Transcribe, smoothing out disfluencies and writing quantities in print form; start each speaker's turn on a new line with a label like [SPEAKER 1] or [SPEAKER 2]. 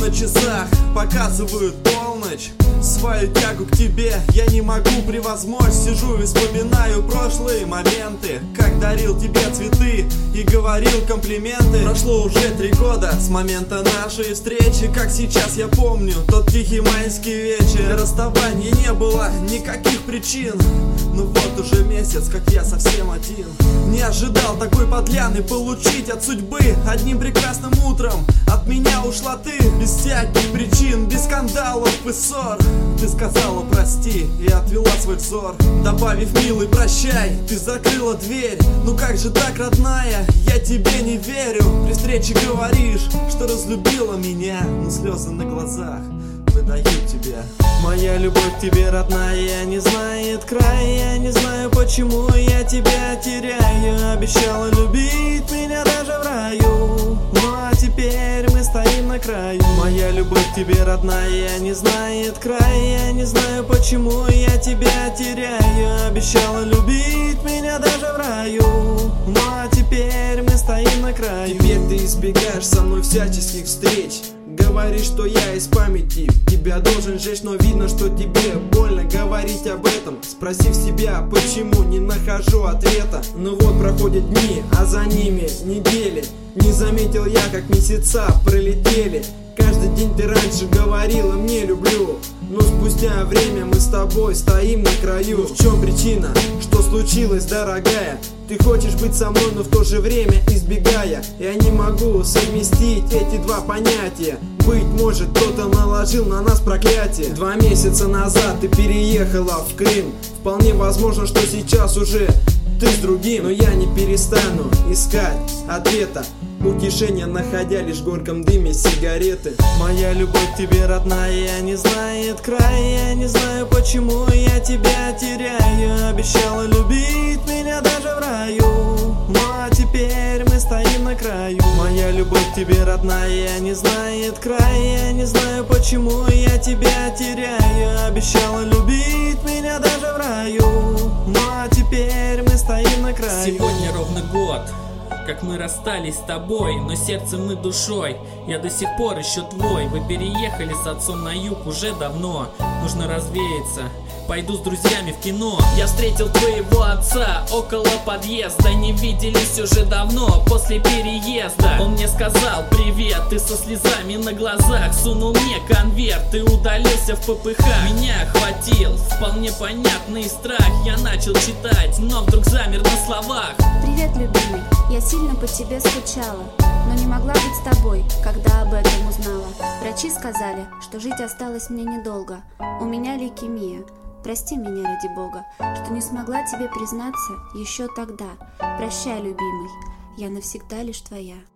[SPEAKER 1] на часах показывают полночь. Свою тягу к тебе я не могу превозмочь. Сижу и вспоминаю прошлые моменты, как дарил тебе цветы и говорил комплименты. Прошло уже 3 года с момента нашей встречи. Как сейчас я помню тот тихий майский вечер. Для расставания не было никаких причин. Ну вот уже месяц, как я совсем один. Не ожидал такой подляны получить от судьбы. Одним прекрасным утром от меня ушла ты. Без всяких причин, без скандалов и ссор. Ты сказала прости и отвела свой взор, добавив милый прощай, ты закрыла дверь. Ну как же так, родная, я тебе не верю. При встрече говоришь, что разлюбила меня, но слезы на глазах выдают тебя. Моя любовь к тебе, родная, не знает края. Я не знаю, почему я тебя теряю. Обещала любить меня даже в раю, ну а теперь мы стоим на краю. Моя любовь к тебе, родная, не знает края. Я не знаю, почему я тебя теряю. Обещала любить меня даже в раю, ну а теперь мы стоим на краю.
[SPEAKER 2] Теперь ты избегаешь со мной всяческих встреч. Говоришь, что я из памяти тебя должен жечь, но видно, что тебе больно говорить об этом. Спросив себя, почему не нахожу ответа. Ну вот проходят дни, а за ними недели. Не заметил я, как месяца пролетели. Каждый день ты раньше говорила мне люблю, но спустя время мы с тобой стоим на краю. Ну в чем причина? Что случилось, дорогая? Ты хочешь быть со мной, но в то же время избегая. Я не могу совместить эти два понятия. Быть может, кто-то наложил на нас проклятие. 2 месяца назад ты переехала в Крым. Вполне возможно, что сейчас уже ты с другим. Но я не перестану искать ответа, утешение находя лишь в горьком дыме сигареты.
[SPEAKER 1] Моя любовь к тебе, родная, не знает края. Я не знаю, почему я тебя теряю. Обещала любить меня даже в раю, ну а теперь мы стоим на краю. Моя любовь к тебе, родная, не знает края. Я не знаю, почему я тебя теряю. Обещала любить меня даже в раю, ну а теперь мы стоим на краю.
[SPEAKER 3] Сегодня ровно год, как мы расстались с тобой, но сердцем и душой я до сих пор еще твой. Вы переехали с отцом на юг уже давно. Нужно развеяться, пойду с друзьями в кино. Я встретил твоего отца около подъезда. Не виделись уже давно, после переезда. Он мне сказал привет, ты со слезами на глазах. Сунул мне конверт и удалился в ППХ. Меня охватил вполне понятный страх. Я начал читать, но вдруг замер на словах.
[SPEAKER 4] Привет, любимый, я сильно по тебе скучала, но не могла быть с тобой, когда об этом узнала. Врачи сказали, что жить осталось мне недолго. У меня лейкемия. Прости меня, ради Бога, что не смогла тебе признаться еще тогда. Прощай, любимый, я навсегда лишь твоя.